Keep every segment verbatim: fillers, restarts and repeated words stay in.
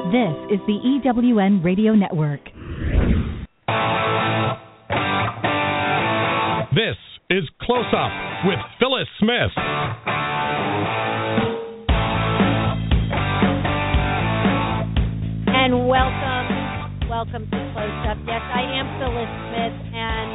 This is the E W N Radio Network. This is Close Up with Phyllis Smith. And welcome, welcome to Close Up. Yes, I am Phyllis Smith,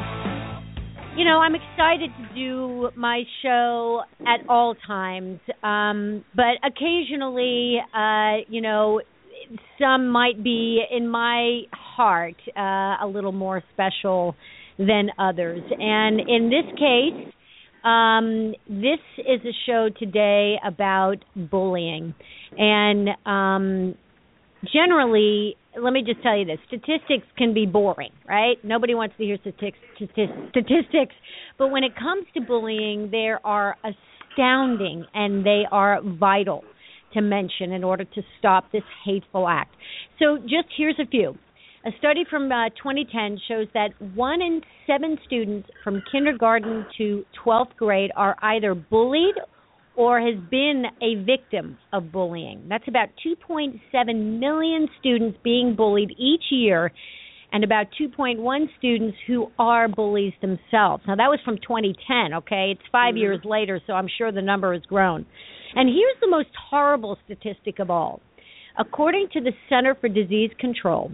and, you know, I'm excited to do my show at all times, um, but occasionally, uh, you know, some might be, in my heart, uh, a little more special than others. And in this case, um, this is a show today about bullying. And um, generally, let me just tell you this, statistics can be boring, right? Nobody wants to hear statistics, statistics. But when it comes to bullying, they are astounding and they are vital to mention in order to stop this hateful act. So just here's a few. A study from uh, twenty ten shows that one in seven students from kindergarten to twelfth grade are either bullied or has been a victim of bullying. That's about two point seven million students being bullied each year, and about two point one students who are bullies themselves. Now, that was from twenty ten, okay? It's five mm-hmm. years later, so I'm sure the number has grown. And here's the most horrible statistic of all. According to the Center for Disease Control,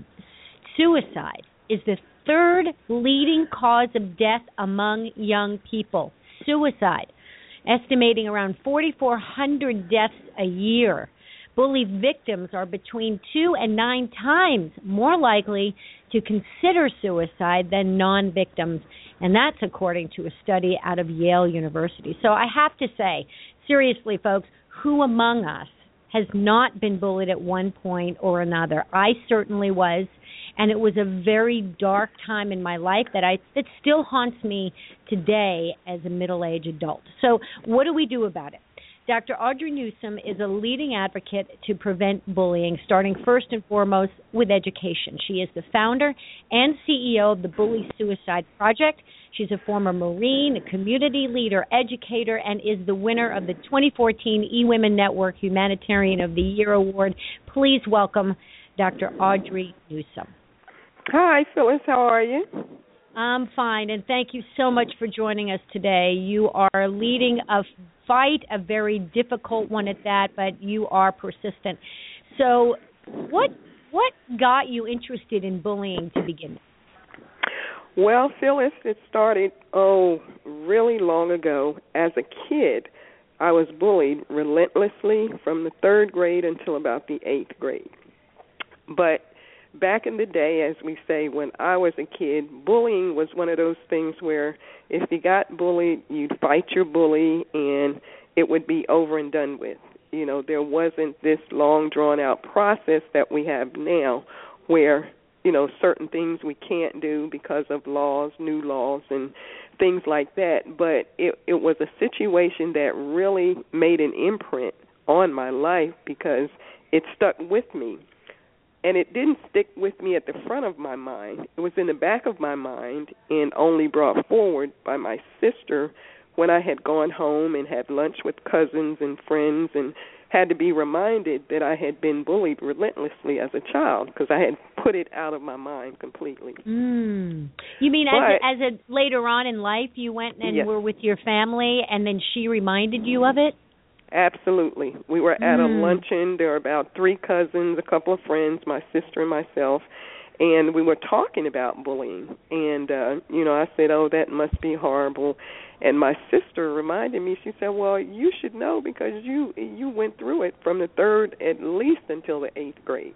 suicide is the third leading cause of death among young people. Suicide, estimating around forty-four hundred deaths a year. Bully victims are between two and nine times more likely to consider suicide than non-victims, and that's according to a study out of Yale University. So I have to say, seriously, folks, who among us has not been bullied at one point or another? I certainly was, and it was a very dark time in my life that I that still haunts me today as a middle-aged adult. So what do we do about it? Doctor Audrey Newsome is a leading advocate to prevent bullying, starting first and foremost with education. She is the founder and C E O of the Bully Suicide Project. She's a former Marine, a community leader, educator, and is the winner of the twenty fourteen eWomen Network Humanitarian of the Year Award. Please welcome Doctor Audrey Newsome. Hi, Phyllis. How are you? I'm fine, and thank you so much for joining us today. You are leading a fight, a very difficult one at that, but you are persistent. So what what got you interested in bullying to begin with? Well, Phyllis, it started, oh, really long ago. As a kid, I was bullied relentlessly from the third grade until about the eighth grade. But back in the day, as we say, when I was a kid, bullying was one of those things where if you got bullied, you'd fight your bully and it would be over and done with. You know, there wasn't this long, drawn-out process that we have now where, you know, certain things we can't do because of laws, new laws, and things like that. But it, it was a situation that really made an imprint on my life because it stuck with me. And it didn't stick with me at the front of my mind. It was in the back of my mind and only brought forward by my sister when I had gone home and had lunch with cousins and friends and had to be reminded that I had been bullied relentlessly as a child because I had put it out of my mind completely. Mm. You mean but, as, a, as a later on in life you went and yes. were with your family and then she reminded you of it? Absolutely. We were at mm. a luncheon. There were about three cousins, a couple of friends, my sister and myself, and we were talking about bullying. And, uh, you know, I said, oh, that must be horrible. And my sister reminded me, she said, well, you should know because you you went through it from the third at least until the eighth grade.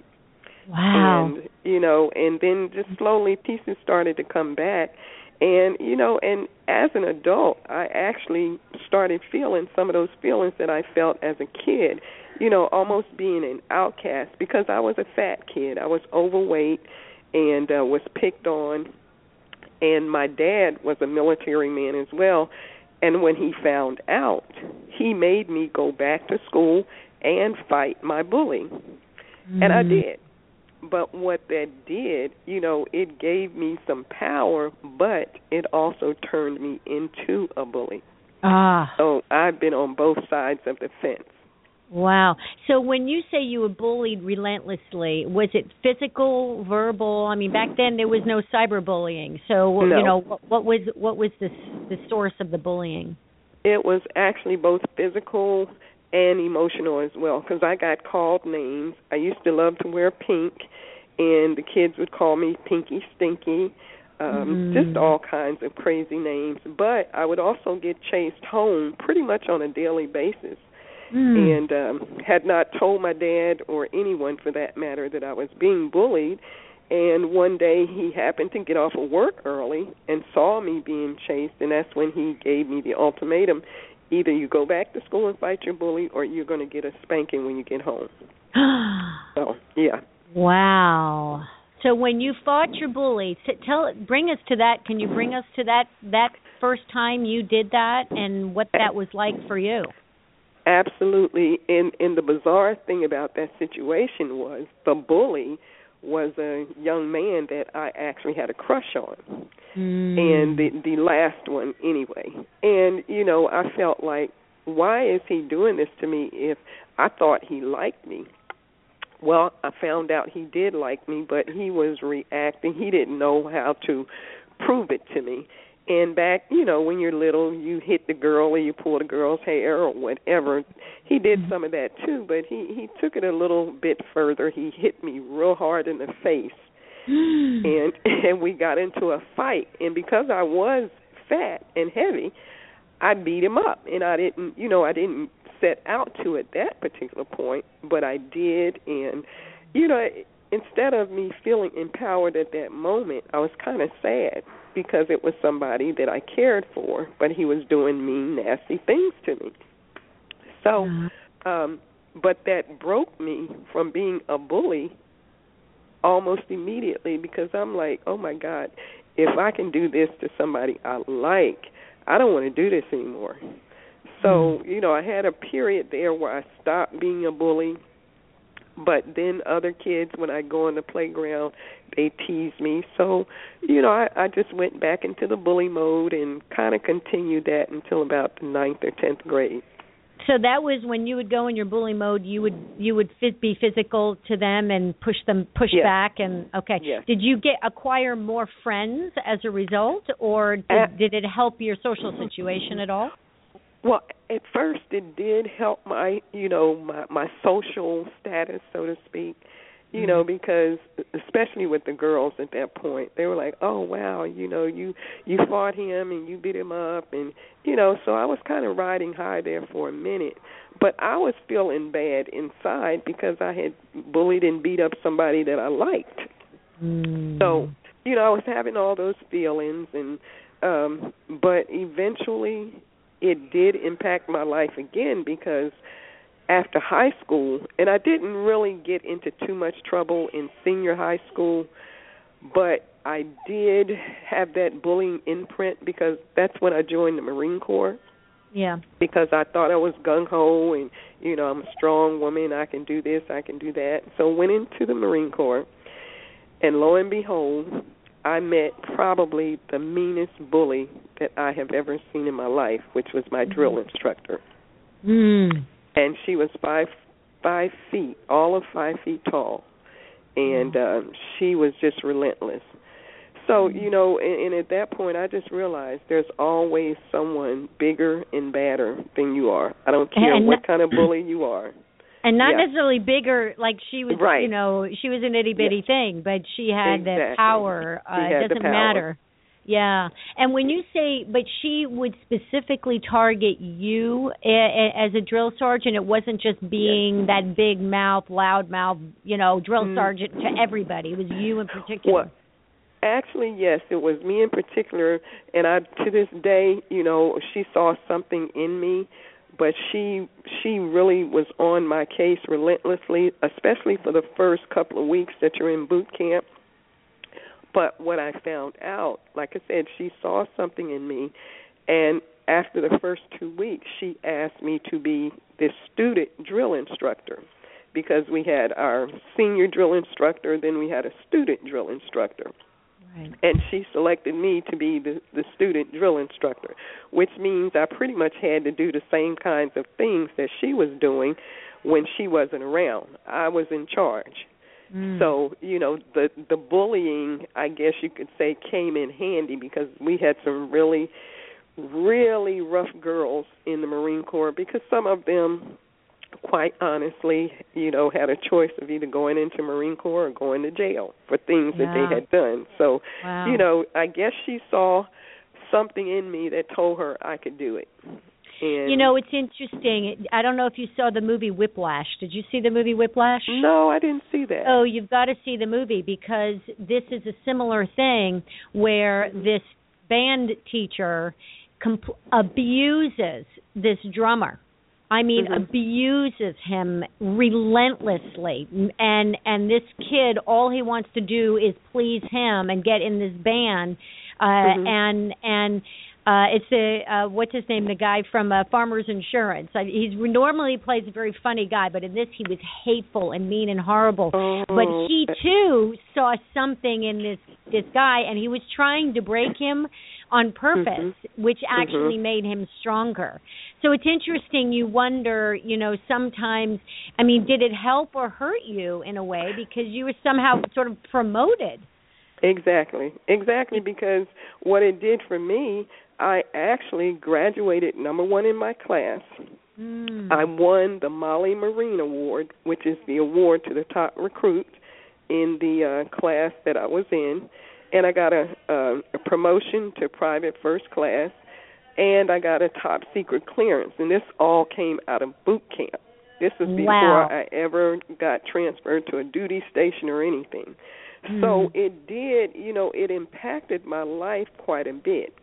Wow. And, you know, and then just slowly pieces started to come back. And, you know, and as an adult, I actually started feeling some of those feelings that I felt as a kid, you know, almost being an outcast because I was a fat kid. I was overweight and uh, was picked on. And my dad was a military man as well. And when he found out, he made me go back to school and fight my bully. Mm-hmm. And I did. But what that did, you know, it gave me some power, but it also turned me into a bully. Ah. So I've been on both sides of the fence. Wow. So when you say you were bullied relentlessly, was it physical, verbal? I mean, back then there was no cyberbullying. So, no. you know, what, what was what was the the source of the bullying? It was actually both physical and emotional as well, because I got called names. I used to love to wear pink, and the kids would call me Pinky Stinky, um, mm. just all kinds of crazy names. But I would also get chased home pretty much on a daily basis, mm. and um, had not told my dad or anyone, for that matter, that I was being bullied. And one day he happened to get off of work early and saw me being chased, and that's when he gave me the ultimatum: either you go back to school and fight your bully, or you're going to get a spanking when you get home. So, yeah. Wow. So when you fought your bully, tell, bring us to that. Can you bring us to that that first time you did that and what that was like for you? Absolutely. And, and the bizarre thing about that situation was the bully was a young man that I actually had a crush on, mm. and the the last one anyway. And, you know, I felt like, why is he doing this to me if I thought he liked me? Well, I found out he did like me, but he was reacting. He didn't know how to prove it to me. And back, you know, when you're little, you hit the girl or you pull the girl's hair or whatever. He did some of that too, but he, he took it a little bit further. He hit me real hard in the face, and and we got into a fight. And because I was fat and heavy, I beat him up. And I didn't, you know, I didn't set out to at that particular point, but I did. And, you know, instead of me feeling empowered at that moment, I was kind of sad, because it was somebody that I cared for, but he was doing mean, nasty things to me. So, um, but that broke me from being a bully almost immediately, because I'm like, oh, my God, if I can do this to somebody I like, I don't want to do this anymore. So, you know, I had a period there where I stopped being a bully. But then other kids, when I go on the playground, they tease me. So, you know, I, I just went back into the bully mode and kind of continued that until about the ninth or tenth grade. So that was when you would go in your bully mode. You would you would fit, be physical to them and push them push yes. back. And okay, yes. Did you get acquire more friends as a result, or did, uh, did it help your social situation at all? Well, at first it did help my, you know, my, my social status, so to speak, you mm-hmm. know, because especially with the girls at that point, they were like, oh, wow, you know, you, you fought him and you beat him up. And, you know, so I was kind of riding high there for a minute. But I was feeling bad inside because I had bullied and beat up somebody that I liked. Mm. So, you know, I was having all those feelings. and um, But eventually it did impact my life again, because after high school, and I didn't really get into too much trouble in senior high school, but I did have that bullying imprint, because that's when I joined the Marine Corps. Yeah. Because I thought I was gung-ho and, you know, I'm a strong woman, I can do this, I can do that. So went into the Marine Corps, and lo and behold, I met probably the meanest bully that I have ever seen in my life, which was my mm. drill instructor. Mm. And she was five five feet, all of five feet tall, and uh, she was just relentless. So, you know, and, and at that point, I just realized there's always someone bigger and badder than you are. I don't care and what not, kind of bully you are. And not yeah. necessarily bigger, like she was, right. you know, she was an itty-bitty yeah. thing, but she had exactly. that power. Uh, she had it doesn't the power. matter. Yeah. And when you say, but she would specifically target you a, a, as a drill sergeant, it wasn't just being yes. that big mouth, loud mouth, you know, drill mm. sergeant to everybody. It was you in particular. Well, actually, yes, it was me in particular. And I, to this day, you know, she saw something in me, but she she really was on my case relentlessly, especially for the first couple of weeks that you're in boot camp. But what I found out, like I said, she saw something in me, and after the first two weeks, she asked me to be this student drill instructor, because we had our senior drill instructor, then we had a student drill instructor. Right. And she selected me to be the, the student drill instructor, which means I pretty much had to do the same kinds of things that she was doing, when she wasn't around. I was in charge. Mm. So, you know, the the bullying, I guess you could say, came in handy because we had some really, really rough girls in the Marine Corps, because some of them, quite honestly, you know, had a choice of either going into Marine Corps or going to jail for things yeah. that they had done. So, wow. you know, I guess she saw something in me that told her I could do it. And you know, it's interesting. I don't know if you saw the movie Whiplash. Did you see the movie Whiplash? No, I didn't see that. Oh, you've got to see the movie, because this is a similar thing where this band teacher comp- abuses this drummer. I mean, mm-hmm. abuses him relentlessly. And and this kid, all he wants to do is please him and get in this band. Uh, mm-hmm. And and uh, it's a uh, what's his name? The guy from uh, Farmers Insurance. I, he's normally plays a very funny guy, but in this he was hateful and mean and horrible. Oh. But he too saw something in this this guy, and he was trying to break him on purpose, mm-hmm. which actually mm-hmm. made him stronger. So it's interesting. You wonder, you know, sometimes. I mean, did it help or hurt you in a way, because you were somehow sort of promoted? Exactly, exactly, because what it did for me, I actually graduated number one in my class. Mm. I won the Molly Marine Award, which is the award to the top recruit in the uh, class that I was in, and I got a, a, a promotion to private first class, and I got a top secret clearance, and this all came out of boot camp. This was before wow. I ever got transferred to a duty station or anything. Mm. So it did, you know, it impacted my life quite a bit.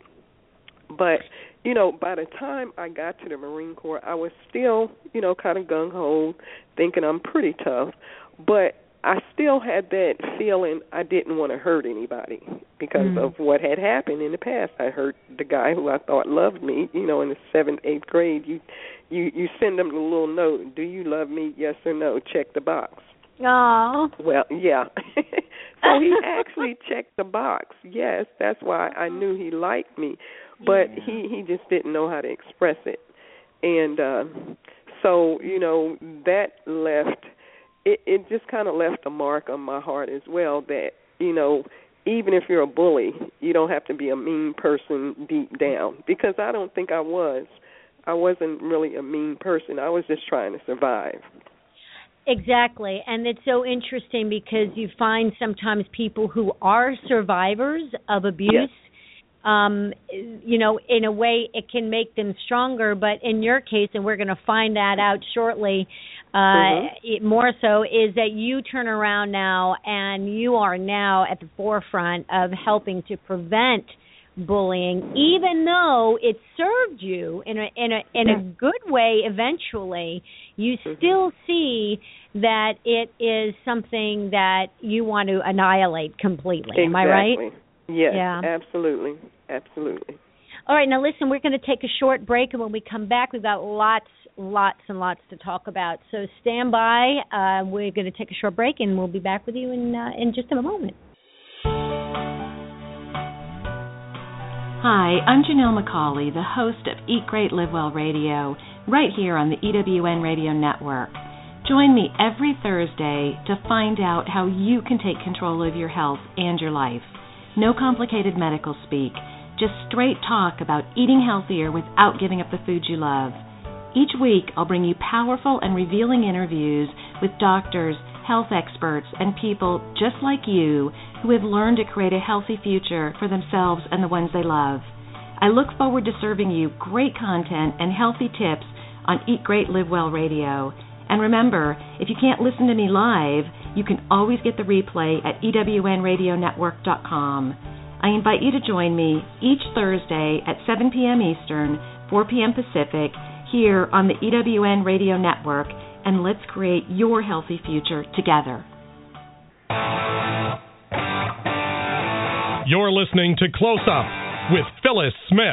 But, you know, by the time I got to the Marine Corps, I was still, you know, kind of gung-ho, thinking I'm pretty tough. But I still had that feeling I didn't want to hurt anybody because mm. of what had happened in the past. I hurt the guy who I thought loved me, you know, in the seventh, eighth grade. You, you, you send them a little note, do you love me, yes or no, check the box. Oh. Well, yeah. So he actually checked the box. Yes, that's why I knew he liked me. But yeah. he, he just didn't know how to express it. And uh, so, you know, that left, it, it just kind of left a mark on my heart as well that, you know, even if you're a bully, you don't have to be a mean person deep down. Because I don't think I was. I wasn't really a mean person. I was just trying to survive. Exactly, and it's so interesting because you find sometimes people who are survivors of abuse, yes. um, you know, in a way it can make them stronger, but in your case, and we're going to find that out shortly, uh, mm-hmm. it, more so, is that you turn around now and you are now at the forefront of helping to prevent bullying, even though it served you in a in a in a good way eventually. You still see that it is something that you want to annihilate completely. Exactly. Am I right? Yes, yeah. absolutely. Absolutely. All right, now listen, we're going to take a short break, and when we come back, we've got lots, lots and lots to talk about. So stand by. Uh, we're going to take a short break, and we'll be back with you in uh, in just a moment. Hi, I'm Janelle McCauley, the host of Eat Great, Live Well Radio, right here on the E W N Radio Network. Join me every Thursday to find out how you can take control of your health and your life. No complicated medical speak, just straight talk about eating healthier without giving up the food you love. Each week, I'll bring you powerful and revealing interviews with doctors, health experts, and people just like you who have learned to create a healthy future for themselves and the ones they love. I look forward to serving you great content and healthy tips on Eat Great, Live Well Radio. And remember, if you can't listen to me live, you can always get the replay at E W N radio network dot com. I invite you to join me each Thursday at seven p.m. Eastern, four p.m. Pacific, here on the E W N Radio Network, and let's create your healthy future together. You're listening to Close Up with Phyllis Smith.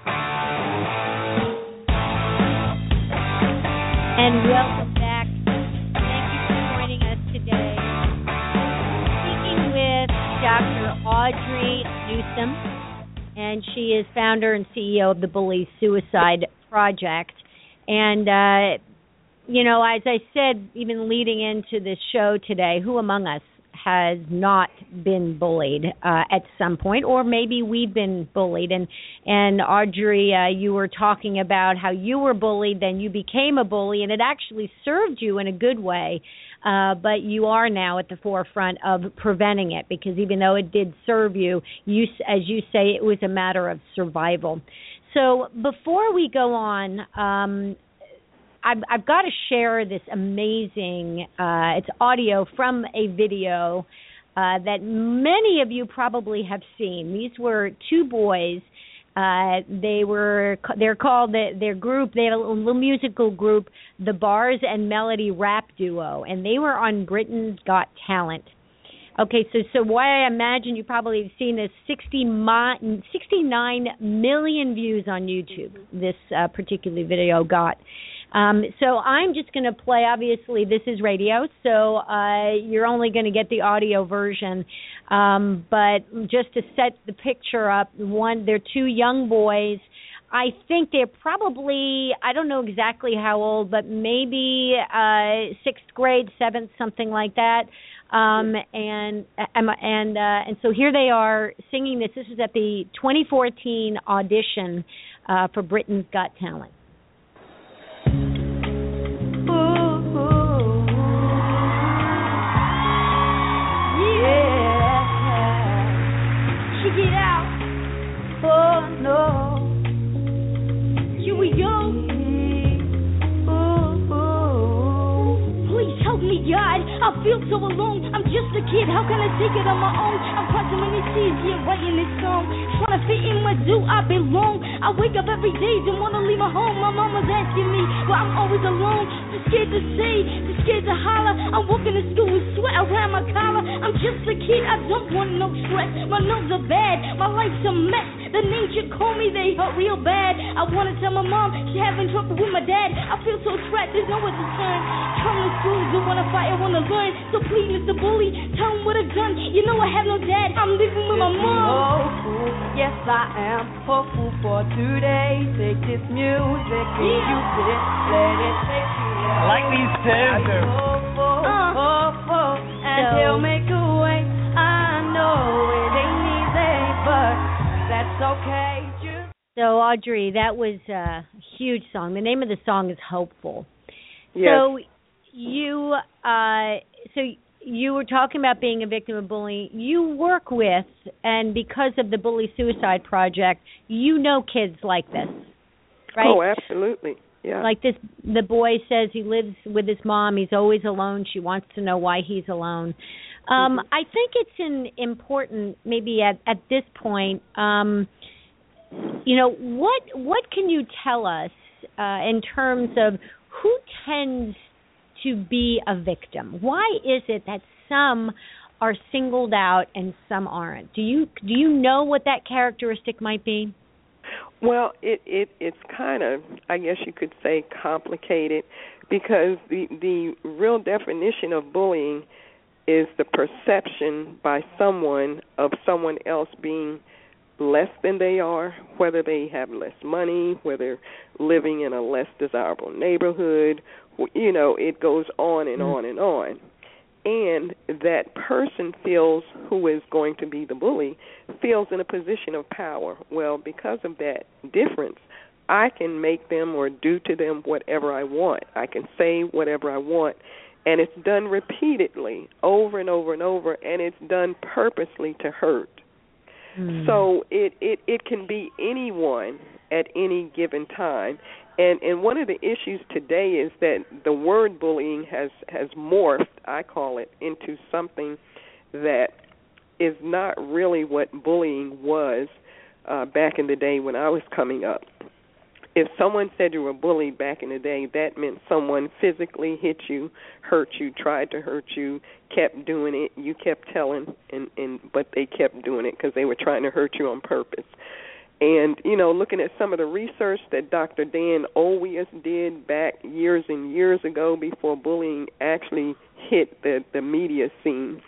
And welcome back. Thank you for joining us today. Speaking with Doctor Audrey Newsome, and she is founder and C E O of the Bully Suicide Project. And uh, you know, as I said, even leading into this show today, who among us has not been bullied uh, at some point, or maybe we've been bullied? And and Audrey, uh, you were talking about how you were bullied, then you became a bully, and it actually served you in a good way. Uh, but you are now at the forefront of preventing it, because even though it did serve you, you, as you say, it was a matter of survival. So before we go on, um, I've, I've got to share this amazing, uh, it's audio from a video uh, that many of you probably have seen. These were two boys. Uh, they were, they're called, the, their group, they had a little musical group, the Bars and Melody Rap Duo, and they were on Britain's Got Talent. Okay, so so what I imagine you probably have seen this, sixty-nine million views on YouTube, this uh, particular video got. Um, so I'm just going to play, obviously this is radio, so uh, you're only going to get the audio version. Um, but just to set the picture up, one, they're two young boys. I think they're probably, I don't know exactly how old, but maybe uh, sixth grade, seventh, something like that. Um, and and uh, and so here they are singing this. This is at the twenty fourteen audition uh, for Britain's Got Talent. Ooh, ooh, yeah. Check it out. Oh no. Here we go. Ooh, ooh. Please help me, God. I feel so alone. I'm just a kid. How can I take it on my own? I'm crossing many seas, yeah, writing this song. Trying to fit in where do I belong? I wake up every day, don't want to leave my home. My mama's asking me, but I'm always alone. Too scared to say, too scared to holler. I'm walking to school with sweat around my collar. I'm just a kid, I don't want no stress. My nerves are bad, my life's a mess. The names you call me, they hurt real bad. I want to tell my mom, she's having trouble with my dad. I feel so trapped, there's nowhere to turn. Come to school, don't want to fight, I want to learn. So please, Mister Bully, tell him what I've done. You know I have no dad, I'm living with my mom. Oh, fool, yes I am. Oh, fool for today. Take this music and Yeah. use it. Let it take you. I like these scissors. Oh, oh, Uh. oh, oh, and So- he'll make a way. I know it ain't easy, but that's okay. Just So Audrey, that was a huge song. The name of the song is Hopeful. Yes. So you, uh, so you were talking about being a victim of bullying. You work with, and because of the Bully Suicide Project, you know kids like this, right? Oh, absolutely. Yeah. Like this, the boy says he lives with his mom. He's always alone. She wants to know why he's alone. Um, I think it's an important, maybe at, at this point, um, you know, what what can you tell us uh, in terms of who tends to be a victim? Why is it that some are singled out and some aren't? Do you do you know what that characteristic might be? Well, it, it it's kind of, I guess you could say, complicated, because the the real definition of bullying is the perception by someone of someone else being less than they are, whether they have less money, whether living in a less desirable neighborhood. You know, it goes on and on and on. And that person feels, who is going to be the bully, feels in a position of power. Well, because of that difference, I can make them or do to them whatever I want. I can say whatever I want. And it's done repeatedly, over and over and over, and it's done purposely to hurt. Mm. So it, it, it can be anyone at any given time. And and one of the issues today is that the word bullying has, has morphed, I call it, into something that is not really what bullying was uh, back in the day when I was coming up. If someone said you were bullied back in the day, that meant someone physically hit you, hurt you, tried to hurt you, kept doing it. You kept telling, and, and but they kept doing it because they were trying to hurt you on purpose. And, you know, looking at some of the research that Doctor Dan Olweus did back years and years ago before bullying actually hit the, the media scene,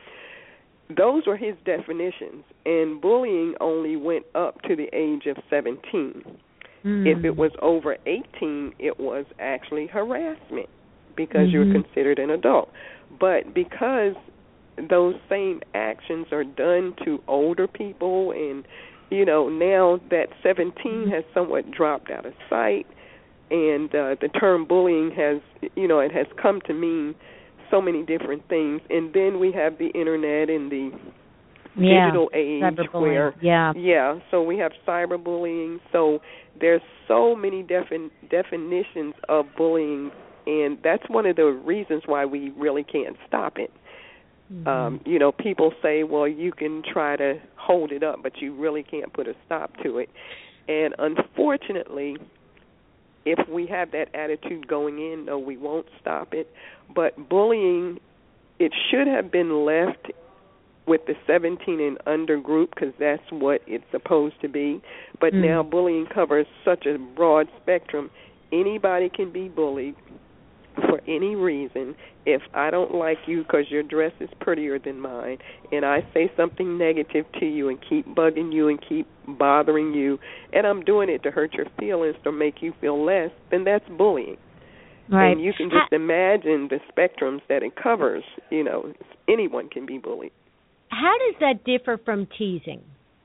those were his definitions. And bullying only went up to the age of seventeen. Mm. If it was over eighteen, it was actually harassment, because mm-hmm. you're considered an adult. But because those same actions are done to older people, and, you know, now that seventeen has somewhat dropped out of sight, and uh, the term bullying has, you know, it has come to mean so many different things. And then we have the Internet and the yeah, digital age where, yeah. yeah, so we have cyberbullying. So there's so many defin- definitions of bullying, and that's one of the reasons why we really can't stop it. Mm-hmm. Um, you know, people say, well, you can try to hold it up, but you really can't put a stop to it. And unfortunately, if we have that attitude going in, no, we won't stop it. But bullying, it should have been left with the seventeen and under group, because that's what it's supposed to be. But mm. now bullying covers such a broad spectrum. Anybody can be bullied for any reason. If I don't like you because your dress is prettier than mine, and I say something negative to you and keep bugging you and keep bothering you, and I'm doing it to hurt your feelings or make you feel less, then that's bullying. Right. And you can just imagine the spectrums that it covers. You know, anyone can be bullied. How does that differ from teasing?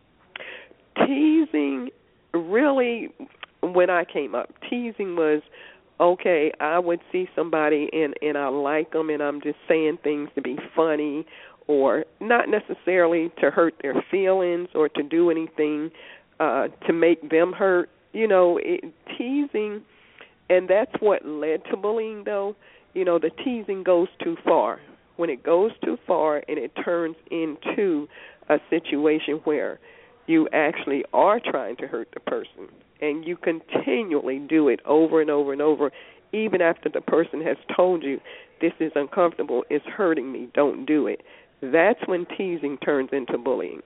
Teasing, really, when I came up, teasing was, okay, I would see somebody and, and I like them and I'm just saying things to be funny, or not necessarily to hurt their feelings or to do anything uh, to make them hurt. You know, it, teasing, and that's what led to bullying, though. You know, the teasing goes too far. When it goes too far and it turns into a situation where you actually are trying to hurt the person, and you continually do it over and over and over, even after the person has told you, this is uncomfortable, it's hurting me, don't do it. That's when teasing turns into bullying.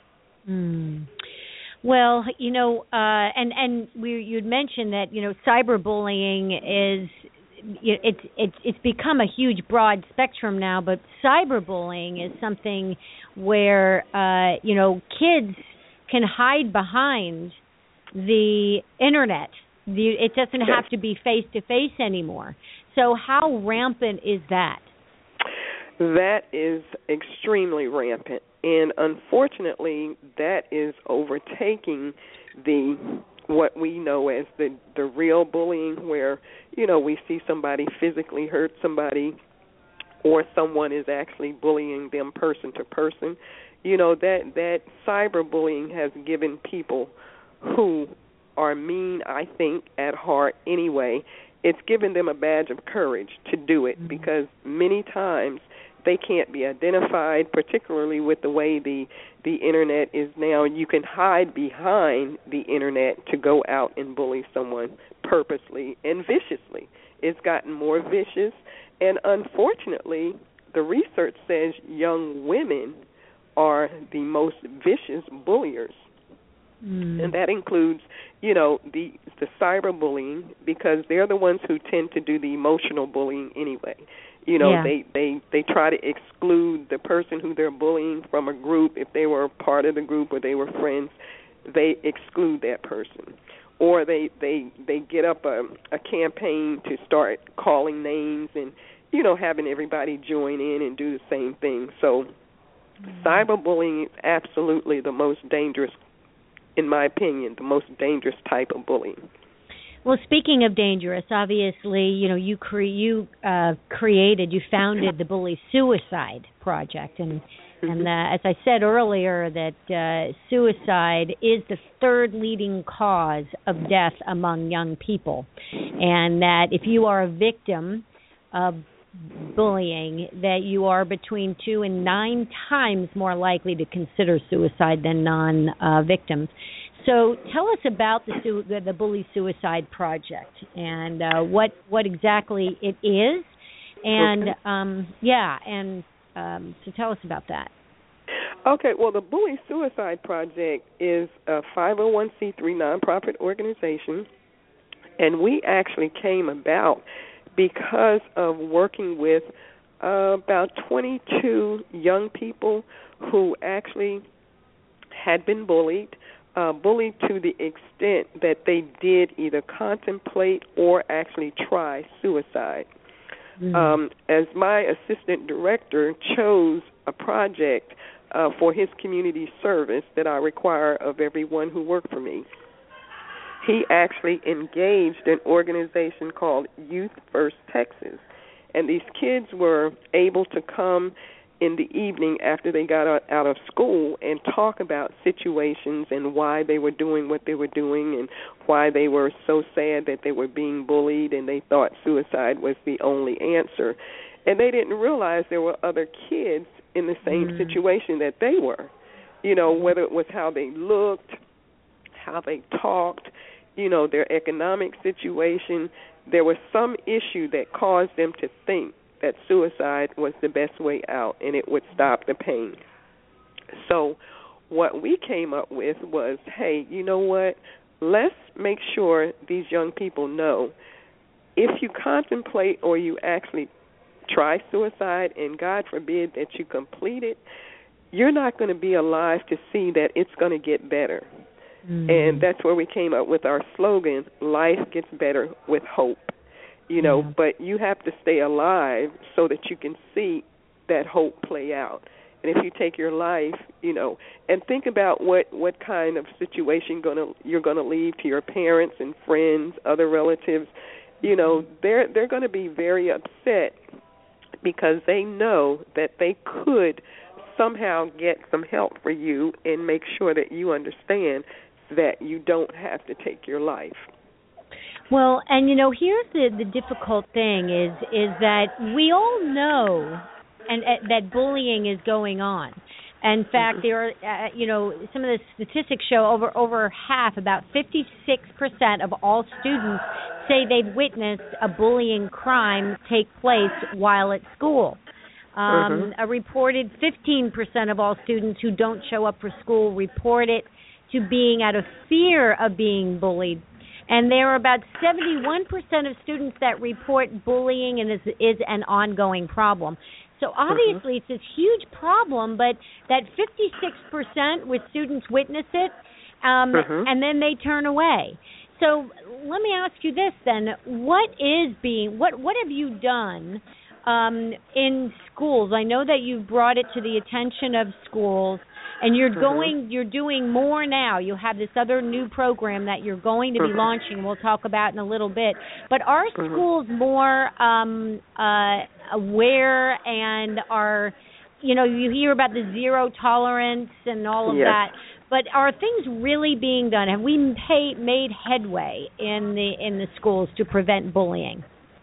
Mm. Well, you know, uh, and, and we, you'd mentioned that, you know, cyberbullying is, it's, it's, it's become a huge broad spectrum now, but cyberbullying is something where, uh, you know, kids can hide behind the Internet. The, it doesn't have to be face-to-face anymore. So how rampant is that? That is extremely rampant. And unfortunately, that is overtaking the what we know as the, the real bullying, where, you know, we see somebody physically hurt somebody, or someone is actually bullying them person to person. You know, that, that cyberbullying has given people who are mean, I think, at heart anyway, it's given them a badge of courage to do it, mm-hmm. because many times they can't be identified, particularly with the way the, the Internet is now. You can hide behind the Internet to go out and bully someone purposely and viciously. It's gotten more vicious, and unfortunately, the research says young women are the most vicious bulliers. Mm. And that includes, you know, the the cyberbullying, because they're the ones who tend to do the emotional bullying anyway. You know, yeah. they, they, they try to exclude the person who they're bullying from a group. If they were part of the group or they were friends, they exclude that person. Or they, they, they get up a, a campaign to start calling names and, you know, having everybody join in and do the same thing. So mm. cyberbullying is absolutely the most dangerous, in my opinion, the most dangerous type of bullying. Well, speaking of dangerous, obviously, you know, you cre- you uh, created, you founded the Bully Suicide Project, and mm-hmm. and uh, as I said earlier, that uh, suicide is the third leading cause of death among young people, and that if you are a victim of bullying, that you are between two and nine times more likely to consider suicide than non-victims. Uh, So tell us about the su- the Bully Suicide Project and uh, what what exactly it is, and okay. um, yeah, and um, so tell us about that. Okay, well, the Bully Suicide Project is a five oh one c three nonprofit organization, and we actually came about because of working with uh, about twenty-two young people who actually had been bullied. Uh, bullied to the extent that they did either contemplate or actually try suicide. mm. um, as my assistant director chose a project uh, for his community service that I require of everyone who worked for me, he actually engaged an organization called Youth First Texas. And these kids were able to come in the evening after they got out of school and talk about situations and why they were doing what they were doing and why they were so sad that they were being bullied and they thought suicide was the only answer. And they didn't realize there were other kids in the same mm. situation that they were, you know, whether it was how they looked, how they talked, you know, their economic situation. There was some issue that caused them to think that suicide was the best way out and it would stop the pain. So what we came up with was, hey, you know what, let's make sure these young people know if you contemplate or you actually try suicide and God forbid that you complete it, you're not going to be alive to see that it's going to get better. Mm-hmm. And that's where we came up with our slogan, life gets better with hope. You know, yeah. But you have to stay alive so that you can see that hope play out. And if you take your life, you know, and think about what, what kind of situation gonna you're going to leave to your parents and friends, other relatives, you know, they're they're going to be very upset because they know that they could somehow get some help for you and make sure that you understand that you don't have to take your life. Well, and, you know, here's the, the difficult thing is is that we all know and uh, that bullying is going on. In fact, there are, uh, you know, some of the statistics show over, over half, about fifty-six percent of all students say they've witnessed a bullying crime take place while at school. Um, mm-hmm. A reported fifteen percent of all students who don't show up for school report it to being out of fear of being bullied. And there are about seventy-one percent of students that report bullying and is, is an ongoing problem. So obviously mm-hmm. it's this huge problem, but that fifty-six percent with students witness it, um, mm-hmm. and then they turn away. So let me ask you this then. What is being, what, what have you done um, in schools? I know that you've brought it to the attention of schools. And you're mm-hmm. going, you're doing more now. You have this other new program that you're going to be mm-hmm. launching. We'll talk about in a little bit. But are mm-hmm. schools more um, uh, aware and are, you know, you hear about the zero tolerance and all of yes. that. But are things really being done? Have we pay, made headway in the in the schools to prevent bullying?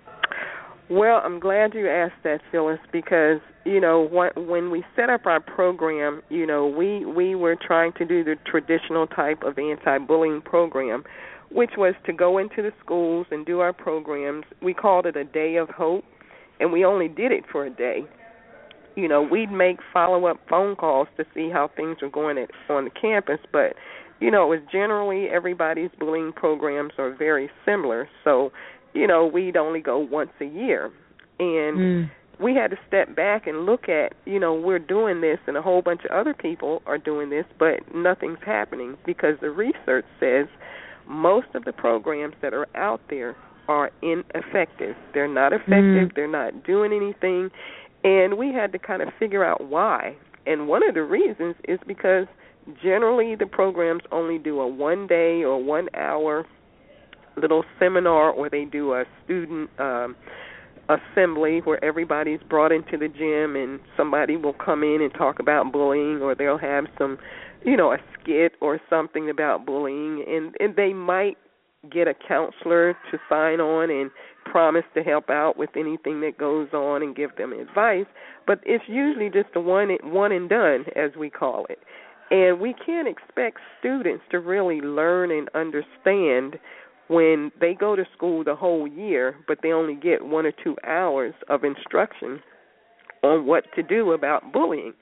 Well, I'm glad you asked that, Phyllis, because, you know, when we set up our program, you know, we, we were trying to do the traditional type of anti-bullying program, which was to go into the schools and do our programs. We called it a day of hope, and we only did it for a day. You know, we'd make follow-up phone calls to see how things were going at, on the campus, but, you know, it was generally everybody's bullying programs are very similar, so you know, we'd only go once a year. And mm. we had to step back and look at, you know, we're doing this and a whole bunch of other people are doing this, but nothing's happening because the research says most of the programs that are out there are ineffective. They're not effective. Mm. They're not doing anything. And we had to kind of figure out why. And one of the reasons is because generally the programs only do a one-day or one-hour little seminar, or they do a student um, assembly where everybody's brought into the gym and somebody will come in and talk about bullying, or they'll have some, you know, a skit or something about bullying, and, and they might get a counselor to sign on and promise to help out with anything that goes on and give them advice, but it's usually just a one, one and done, as we call it. And we can't expect students to really learn and understand when they go to school the whole year, but they only get one or two hours of instruction on what to do about bullying.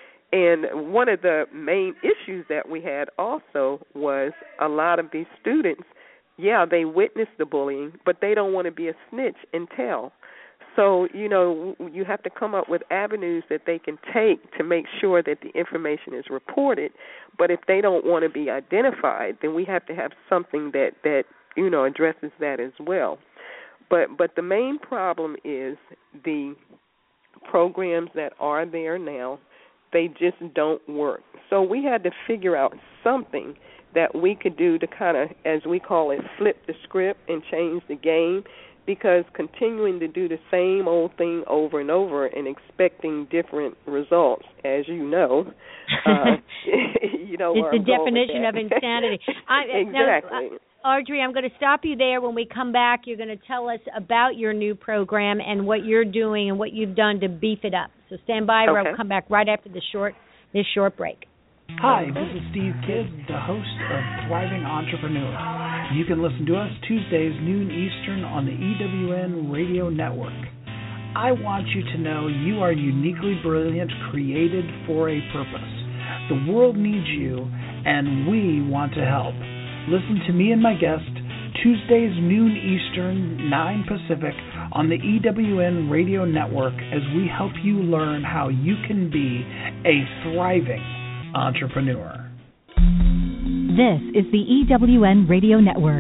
And one of the main issues that we had also was a lot of these students, yeah, they witness the bullying, but they don't want to be a snitch and tell. So, you know, you have to come up with avenues that they can take to make sure that the information is reported. But if they don't want to be identified, then we have to have something that, that you know, addresses that as well. But but the main problem is the programs that are there now, they just don't work. So we had to figure out something that we could do to kind of, as we call it, flip the script and change the game, because continuing to do the same old thing over and over and expecting different results, as you know, uh, you know, it's the definition of insanity. I, exactly. Now, Audrey, I'm going to stop you there. When we come back, you're going to tell us about your new program and what you're doing and what you've done to beef it up. So stand by. Okay. We'll come back right after the short this short break. Hi, this is Steve Kidd, the host of Thriving Entrepreneur. You can listen to us Tuesdays, noon Eastern, on the E W N Radio Network. I want you to know you are uniquely brilliant, created for a purpose. The world needs you, and we want to help. Listen to me and my guest Tuesdays, noon Eastern, nine Pacific, on the E W N Radio Network as we help you learn how you can be a thriving entrepreneur. This is the E W N Radio Network.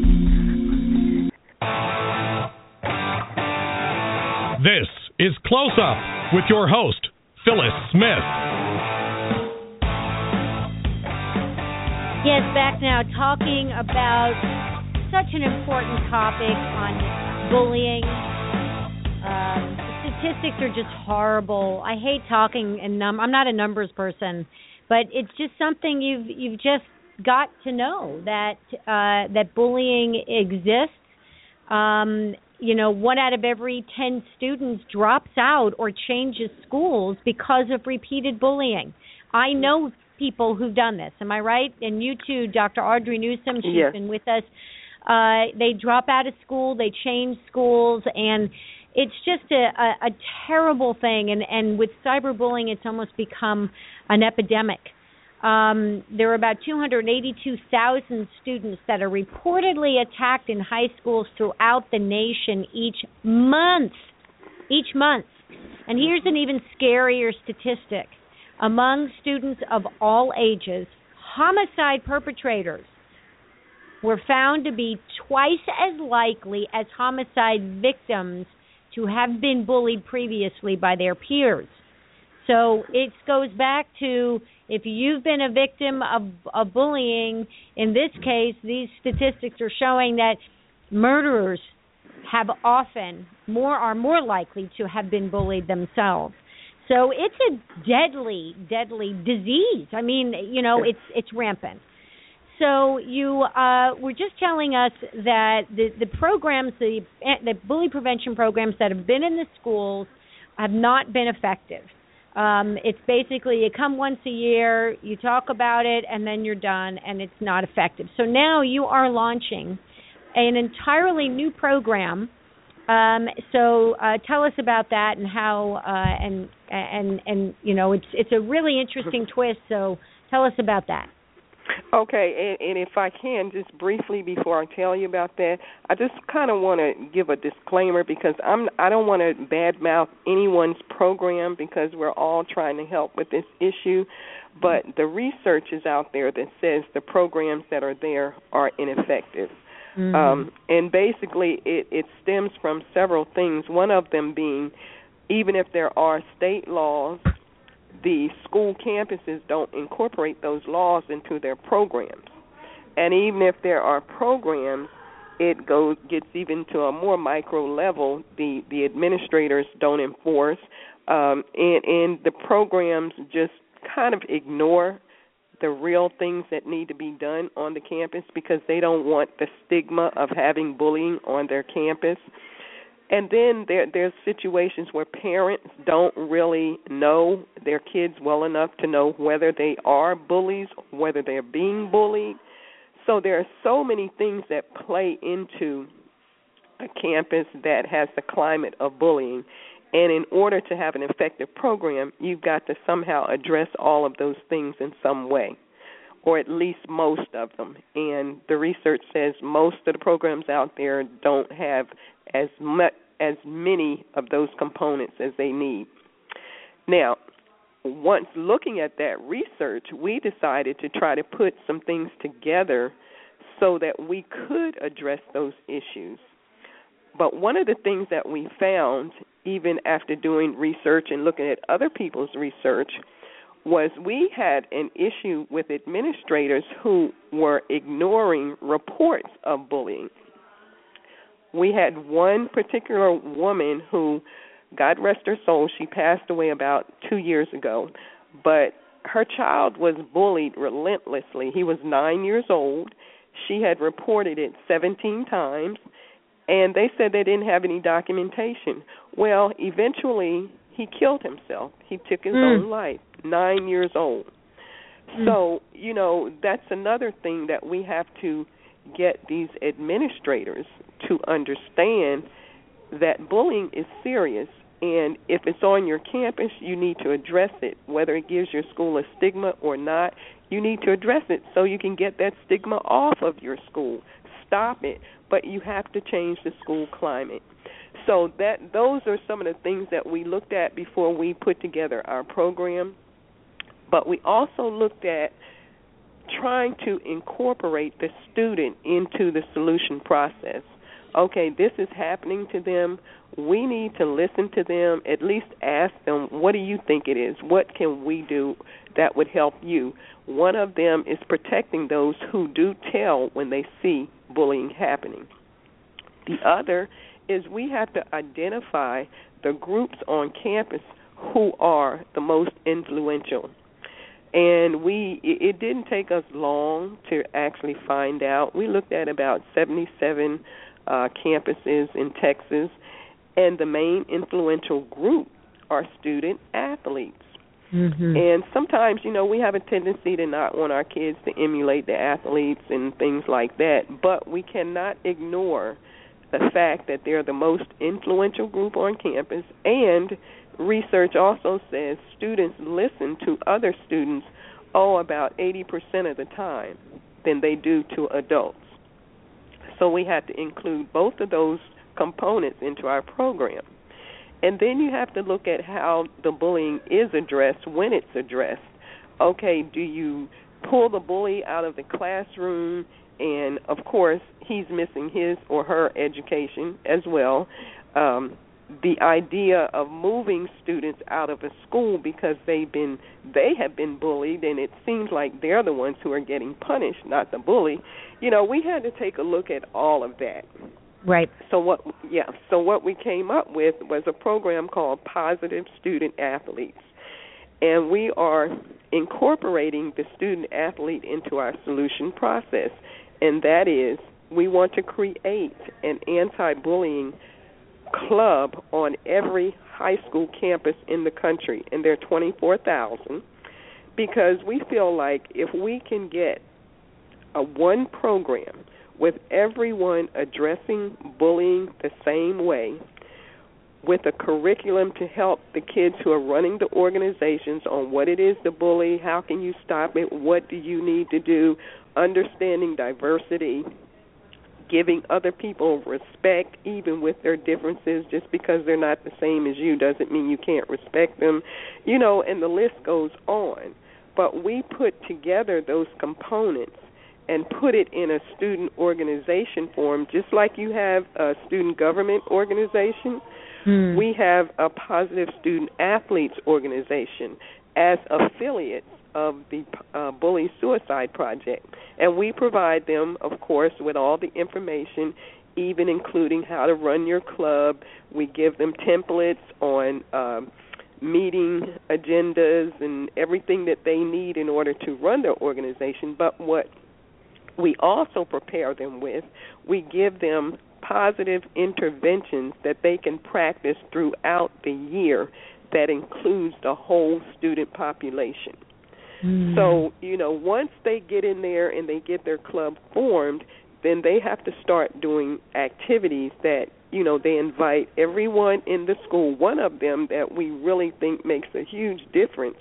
This is Close Up with your host, Phyllis Smith. Yes, back now talking about such an important topic on bullying. Um, statistics are just horrible. I hate talking in num. I'm not a numbers person, but it's just something you've you've just got to know that uh, that bullying exists. Um, you know, one out of every ten students drops out or changes schools because of repeated bullying. I know people who've done this. Am I right? And you too, Doctor Audrey Newsome, she's yes. been with us. Uh, they drop out of school, they change schools, and it's just a, a, a terrible thing. And, and with cyberbullying, it's almost become an epidemic. Um, there are about two hundred eighty-two thousand students that are reportedly attacked in high schools throughout the nation each month. Each month. And here's an even scarier statistic. Among students of all ages, homicide perpetrators were found to be twice as likely as homicide victims to have been bullied previously by their peers. So it goes back to, if you've been a victim of, of bullying, in this case, these statistics are showing that murderers have often more are more likely to have been bullied themselves. So it's a deadly, deadly disease. I mean, you know, it's it's rampant. So you uh, were just telling us that the, the programs, the the bully prevention programs that have been in the schools have not been effective. Um, it's basically you come once a year, you talk about it, and then you're done, and it's not effective. So now you are launching an entirely new program. Um, so uh, tell us about that and how uh, and and and you know it's it's a really interesting twist. So tell us about that. Okay, and, and if I can, just briefly before I tell you about that, I just kind of want to give a disclaimer because I'm I don't want to badmouth anyone's program because we're all trying to help with this issue, but the research is out there that says the programs that are there are ineffective. Mm-hmm. Um, and basically it, it stems from several things, one of them being even if there are state laws, the school campuses don't incorporate those laws into their programs. And even if there are programs, it goes gets even to a more micro level. The, the administrators don't enforce, um, and, and the programs just kind of ignore the real things that need to be done on the campus because they don't want the stigma of having bullying on their campus. And then there there's situations where parents don't really know their kids well enough to know whether they are bullies, whether they're being bullied. So there are so many things that play into a campus that has the climate of bullying. And in order to have an effective program, you've got to somehow address all of those things in some way, or at least most of them. And the research says most of the programs out there don't have as much, as many of those components as they need. Now, once looking at that research, we decided to try to put some things together so that we could address those issues. But one of the things that we found, even after doing research and looking at other people's research, was we had an issue with administrators who were ignoring reports of bullying. We had one particular woman who, God rest her soul, she passed away about two years ago, but her child was bullied relentlessly. He was nine years old. She had reported it seventeen times, and they said they didn't have any documentation. Well, eventually he killed himself. He took his mm. own life, nine years old. Mm. So, you know, that's another thing that we have to get these administrators to understand, that bullying is serious, and if it's on your campus, you need to address it. Whether it gives your school a stigma or not, you need to address it so you can get that stigma off of your school. Stop it, but you have to change the school climate. So that those are some of the things that we looked at before we put together our program. But we also looked at trying to incorporate the student into the solution process. Okay, this is happening to them. We need to listen to them, at least ask them, what do you think it is? What can we do that would help you? One of them is protecting those who do tell when they see bullying happening. The other is we have to identify the groups on campus who are the most influential. And we it didn't take us long to actually find out. We looked at about seventy-seven uh, campuses in Texas, and the main influential group are student athletes. Mm-hmm. And sometimes, you know, we have a tendency to not want our kids to emulate the athletes and things like that, but we cannot ignore the fact that they're the most influential group on campus, and research also says students listen to other students, oh, about eighty percent of the time than they do to adults. So we have to include both of those components into our program. And then you have to look at how the bullying is addressed when it's addressed. Okay, do you pull the bully out of the classroom, and, of course, he's missing his or her education as well. Um, the idea of moving students out of a school because they've been they have been bullied, and it seems like they're the ones who are getting punished, not the bully. You know, we had to take a look at all of that. Right. So what yeah, so what we came up with was a program called Positive Student Athletes. And we are incorporating the student athlete into our solution process. And that is, we want to create an anti-bullying club on every high school campus in the country, and there are twenty-four thousand, because we feel like if we can get a one program with everyone addressing bullying the same way, with a curriculum to help the kids who are running the organizations on what it is to bully, how can you stop it, what do you need to do, understanding diversity, giving other people respect even with their differences. Just because they're not the same as you doesn't mean you can't respect them, you know, and the list goes on. But we put together those components and put it in a student organization form, just like you have a student government organization. Hmm. We have a Positive Student Athletes organization as affiliates of the uh, Bully Suicide Project. And we provide them, of course, with all the information, even including how to run your club. We give them templates on um, meeting agendas and everything that they need in order to run their organization. But what we also prepare them with, we give them positive interventions that they can practice throughout the year that includes the whole student population. Mm. So, you know, once they get in there and they get their club formed, then they have to start doing activities that, you know, they invite everyone in the school. One of them that we really think makes a huge difference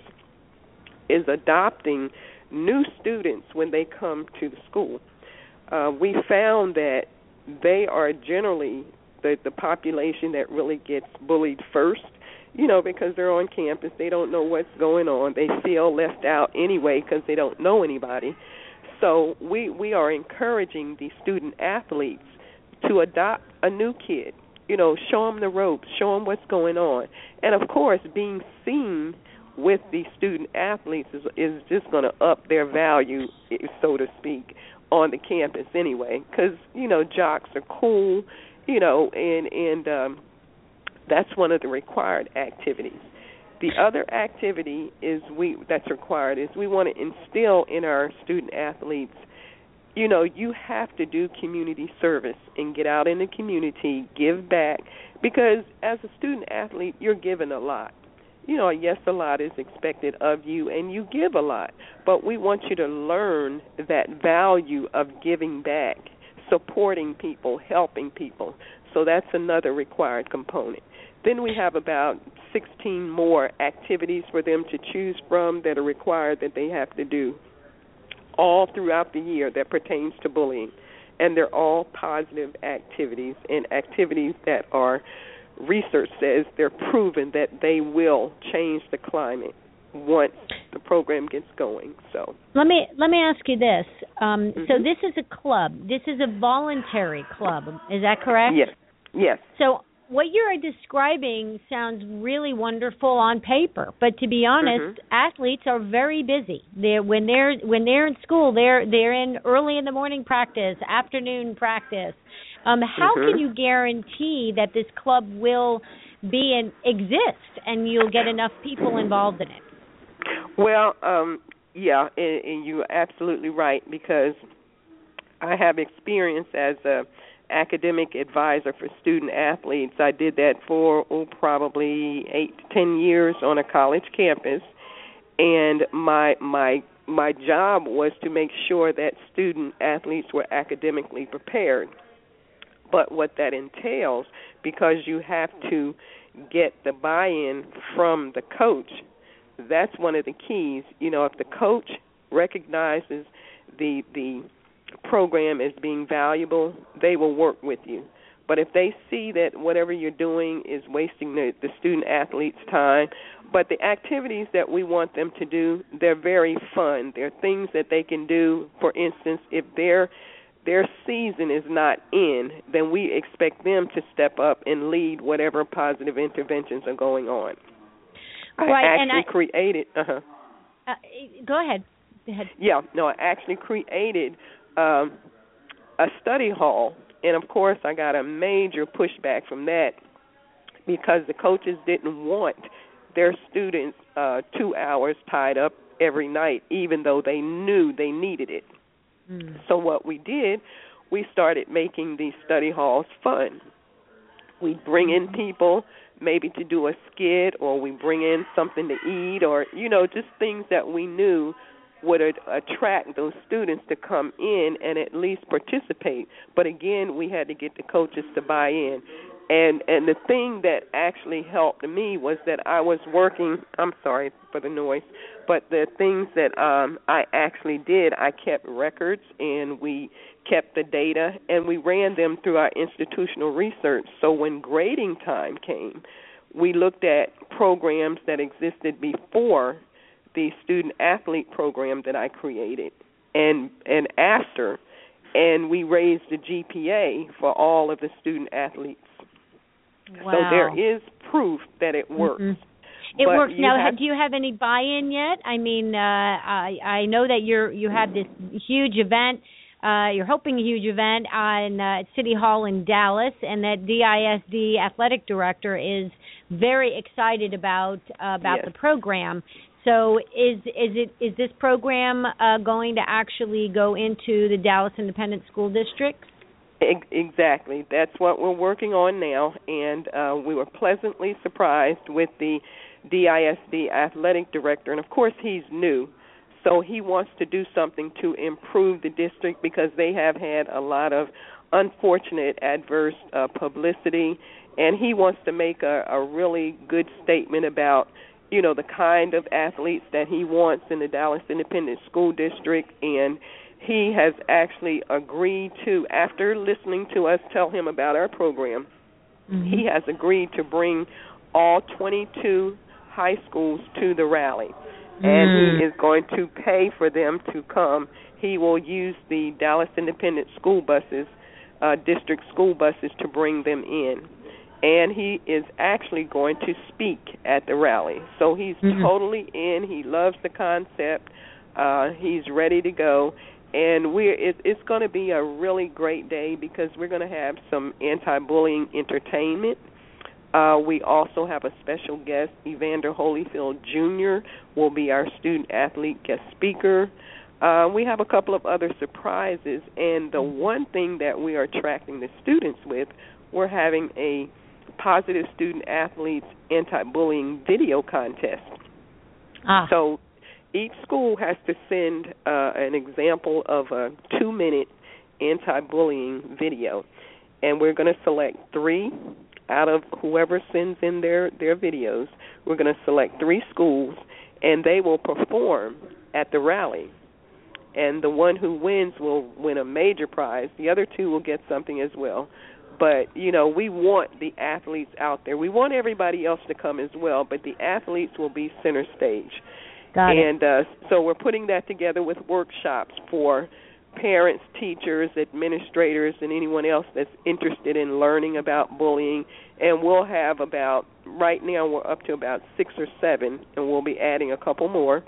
is adopting new students when they come to the school. Uh, we found that they are generally the, the population that really gets bullied first, you know, because they're on campus. They don't know what's going on. They feel left out anyway because they don't know anybody. So we, we are encouraging the student athletes to adopt a new kid You know, show them the ropes, show them what's going on. And, of course, being seen with the student athletes is, is just going to up their value, so to speak, on the campus anyway, because, you know, jocks are cool, you know, and, and um, that's one of the required activities. The other activity is we that's required is we want to instill in our student athletes, you know, you have to do community service and get out in the community, give back, because as a student athlete, you're given a lot. You know, yes, a lot is expected of you, and you give a lot, but we want you to learn that value of giving back, supporting people, helping people. So that's another required component. Then we have about sixteen more activities for them to choose from that are required that they have to do all throughout the year that pertains to bullying. And they're all positive activities and activities that are, research says they're proven that they will change the climate once the program gets going. So let me let me ask you this. Um, mm-hmm. So this is a club. This is a voluntary club. Is that correct? Yes. Yes. So what you're describing sounds really wonderful on paper, but to be honest, mm-hmm. athletes are very busy. They're when they're when they're in school, they're they're in early in the morning practice, afternoon practice. Um, how mm-hmm. can you guarantee that this club will be and exist, and you'll get enough people involved in it? Well, um, yeah, and, and you're absolutely right, because I have experience as a academic advisor for student athletes. I did that for oh, probably eight to ten years on a college campus, and my my my job was to make sure that student athletes were academically prepared. But what that entails, because you have to get the buy-in from the coach, that's one of the keys. You know, if the coach recognizes the the program as being valuable, they will work with you. But if they see that whatever you're doing is wasting the, the student athlete's time, but the activities that we want them to do, they're very fun. They're things that they can do. For instance, if their their season is not in, then we expect them to step up and lead whatever positive interventions are going on. Right, I actually and I, created. Uh-huh. Uh, go ahead. Go ahead. Yeah, no, I actually created Um, a study hall, and of course I got a major pushback from that because the coaches didn't want their students uh, two hours tied up every night, even though they knew they needed it. Mm. So what we did, we started making these study halls fun. We bring in people maybe to do a skit, or we bring in something to eat, or, you know, just things that we knew would attract those students to come in and at least participate. But again, we had to get the coaches to buy in. And and the thing that actually helped me was that I was working, I'm sorry for the noise, but the things that um, I actually did, I kept records, and we kept the data, and we ran them through our institutional research. So when grading time came, we looked at programs that existed before the student-athlete program that I created, and and after, and we raised the G P A for all of the student-athletes. Wow. So there is proof that it works. Mm-hmm. It but works. Now, have, do you have any buy-in yet? I mean, uh, I, I know that you're you have this huge event. Uh, you're hoping a huge event on uh, City Hall in Dallas, and that D I S D athletic director is very excited about uh, about yes. the program. So is is it is this program uh, going to actually go into the Dallas Independent School Districts? Exactly. That's what we're working on now, and uh, we were pleasantly surprised with the D I S D athletic director, and of course he's new, so he wants to do something to improve the district because they have had a lot of unfortunate adverse uh, publicity, and he wants to make a, a really good statement about, you know, the kind of athletes that he wants in the Dallas Independent School District, and he has actually agreed to, after listening to us tell him about our program, mm-hmm. he has agreed to bring all twenty-two high schools to the rally, mm. and he is going to pay for them to come. He will use the Dallas Independent School buses, uh, district school buses, to bring them in. and he is actually going to speak at the rally. So he's mm-hmm. totally in. He loves the concept. Uh, he's ready to go. And we're, it, it's going to be a really great day because we're going to have some anti-bullying entertainment. Uh, we also have a special guest, Evander Holyfield Junior will be our student-athlete guest speaker. Uh, we have a couple of other surprises, and the one thing that we are attracting the students with, we're having a Positive Student Athletes Anti-Bullying Video Contest. Ah. So each school has to send uh, an example of a two-minute anti-bullying video, and we're going to select three out of whoever sends in their, their videos. We're going to select three schools, and they will perform at the rally. And the one who wins will win a major prize. The other two will get something as well. But, you know, we want the athletes out there. We want everybody else to come as well, but the athletes will be center stage. Got and it. Uh, so we're putting that together with workshops for parents, teachers, administrators, and anyone else that's interested in learning about bullying. And we'll have about, right now we're up to about six or seven, and we'll be adding a couple more.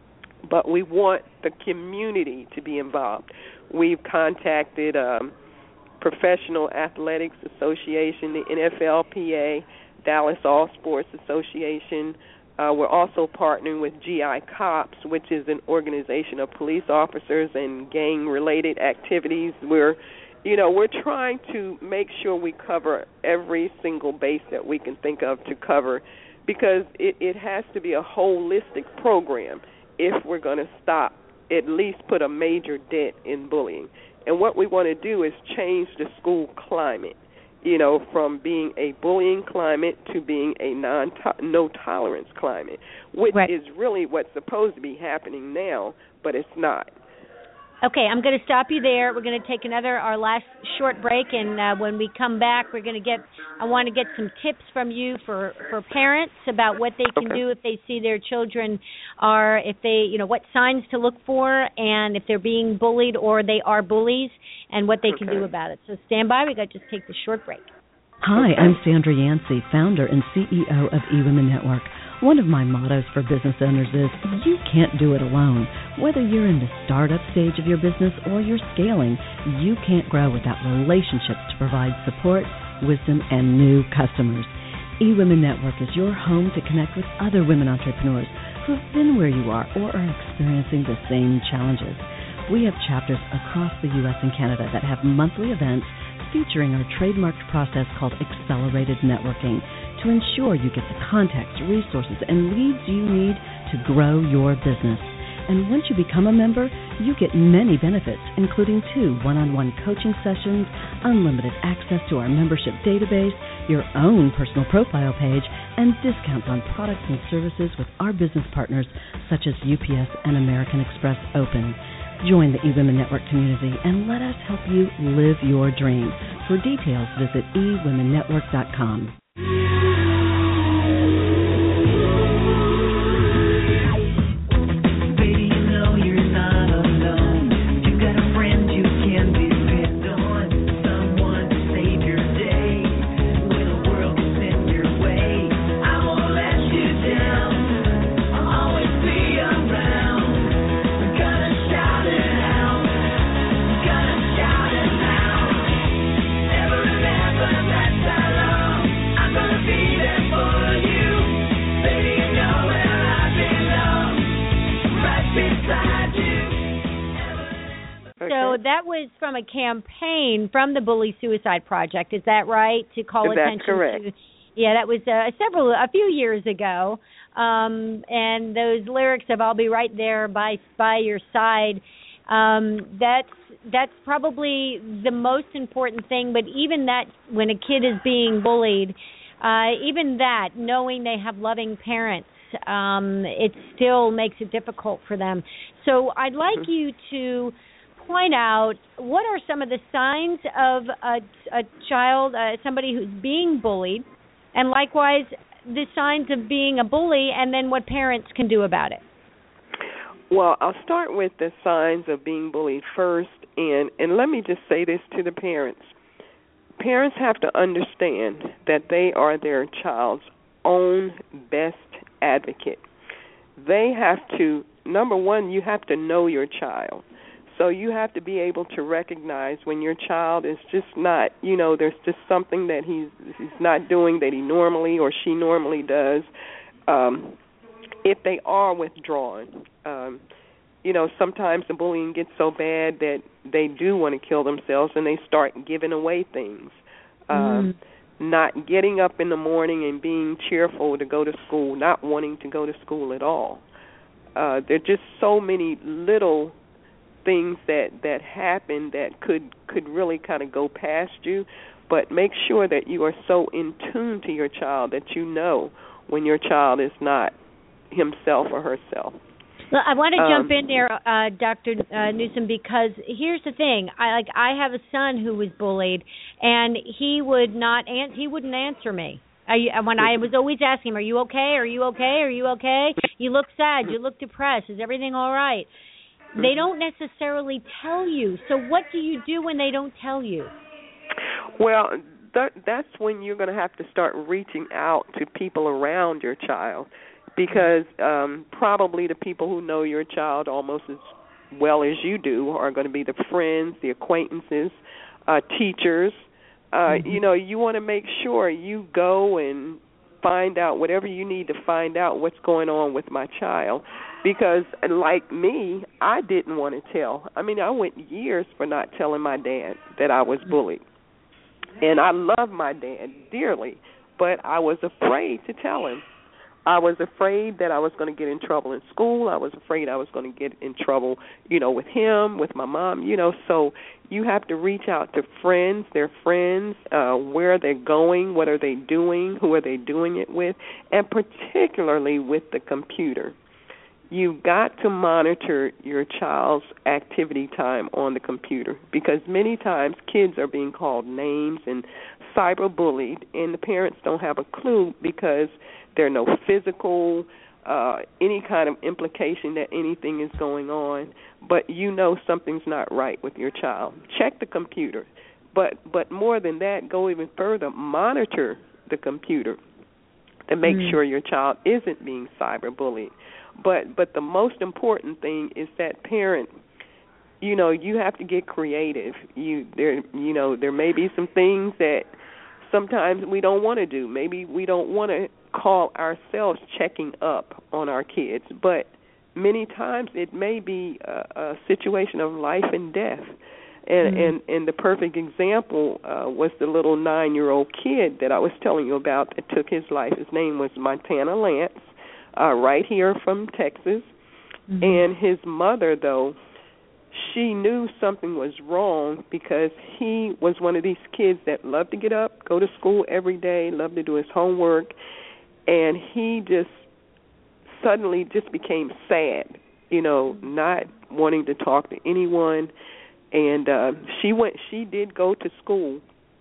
But we want the community to be involved. We've contacted um, Professional Athletics Association, the N F L P A, Dallas All Sports Association. Uh, we're also partnering with G I Cops, which is an organization of police officers and gang-related activities. We're, you know, we're trying to make sure we cover every single base that we can think of to cover, because it, it has to be a holistic program if we're going to stop, at least put a major dent in bullying. And what we want to do is change the school climate, you know, from being a bullying climate to being a non no tolerance climate, which right. is really what's supposed to be happening now, but it's not. Okay, I'm going to stop you there. We're going to take another, our last short break, and uh, when we come back, we're going to get, I want to get some tips from you for, for parents about what they can okay. do if they see their children are, if they, you know, what signs to look for, and if they're being bullied or they are bullies, and what they okay. can do about it. So stand by. We got to just take the short break. Hi, I'm Sandra Yancey, founder and C E O of eWomen Network. One of my mottos for business owners is, you can't do it alone. Whether you're in the startup stage of your business or you're scaling, you can't grow without relationships to provide support, wisdom, and new customers. eWomen Network is your home to connect with other women entrepreneurs who have been where you are or are experiencing the same challenges. We have chapters across the U S and Canada that have monthly events featuring our trademarked process called Accelerated Networking to ensure you get the contacts, resources, and leads you need to grow your business. And once you become a member, you get many benefits, including two one-on-one coaching sessions, unlimited access to our membership database, your own personal profile page, and discounts on products and services with our business partners such as U P S and American Express Open. Join the eWomen Network community and let us help you live your dream. For details, visit e women network dot com. So that was from a campaign from the Bully Suicide Project. Is that right? To call That's attention correct. to. Yeah, that was uh, several a few years ago. Um, and those lyrics of "I'll be right there by by your side." Um, that's that's probably the most important thing. But even that, when a kid is being bullied, uh, even that, knowing they have loving parents, um, it still makes it difficult for them. So I'd like mm-hmm. you to point out what are some of the signs of a, a child, uh, somebody who's being bullied, and likewise the signs of being a bully, and then what parents can do about it. Well, I'll start with the signs of being bullied first, and, and let me just say this to the parents. parents have to understand that they are their child's own best advocate. They have to, number one, you have to know your child. So you have to be able to recognize when your child is just not, you know, there's just something that he's he's not doing that he normally or she normally does. Um, if they are withdrawn, um, you know, sometimes the bullying gets so bad that they do want to kill themselves and they start giving away things. Um, mm. Not getting up in the morning and being cheerful to go to school, not wanting to go to school at all. Uh, there are just so many little things that, that happen that could, could really kind of go past you, but make sure that you are so in tune to your child that you know when your child is not himself or herself. Well, I want to um, jump in there, uh, Doctor Uh, Newsom, because here's the thing. I like I have a son who was bullied, and he would not an- he wouldn't answer me. Are you, when I was always asking him, "Are you okay? Are you okay? Are you okay? You look sad. You look depressed. Is everything all right?" They don't necessarily tell you. So what do you do when they don't tell you? Well, that, that's when you're going to have to start reaching out to people around your child, because um, probably the people who know your child almost as well as you do are going to be the friends, the acquaintances, uh, teachers. Uh, mm-hmm. You know, you want to make sure you go and find out whatever you need to find out what's going on with my child. Because, like me, I didn't want to tell. I mean, I went years for not telling my dad that I was bullied. And I love my dad dearly, but I was afraid to tell him. I was afraid that I was going to get in trouble in school. I was afraid I was going to get in trouble, you know, with him, with my mom, you know. So you have to reach out to friends, their friends, uh, where they're going, what are they doing, who are they doing it with, and particularly with the computer. You've got to monitor your child's activity time on the computer, because many times kids are being called names and cyberbullied, and the parents don't have a clue because there are no physical, uh, any kind of implication that anything is going on, but you know something's not right with your child. Check the computer. But but more than that, go even further, monitor the computer to make mm. sure your child isn't being cyberbullied. But but the most important thing is that parent, you know, you have to get creative. You there you know, there may be some things that sometimes we don't want to do. Maybe we don't want to call ourselves checking up on our kids, but many times it may be a, a situation of life and death. And mm-hmm. and, and the perfect example uh, was the little nine-year-old kid that I was telling you about that took his life. His name was Montana Lance. Uh, right here from Texas. Mm-hmm. And his mother, though, she knew something was wrong because he was one of these kids that loved to get up, go to school every day, loved to do his homework, and he just suddenly just became sad, you know, not wanting to talk to anyone. And uh, she went. She did go to school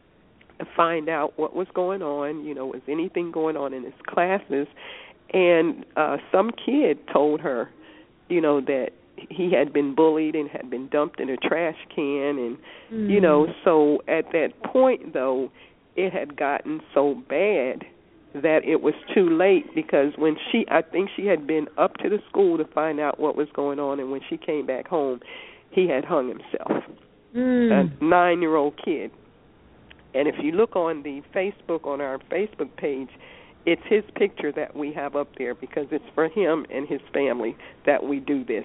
to find out what was going on, you know, was anything going on in his classes. And uh, some kid told her, you know, that he had been bullied and had been dumped in a trash can. And, mm. you know, so at that point, though, it had gotten so bad that it was too late, because when she, I think she had been up to the school to find out what was going on, and when she came back home, he had hung himself, mm. a nine-year-old kid. And if you look on the Facebook, on our Facebook page, it's his picture that we have up there, because it's for him and his family that we do this.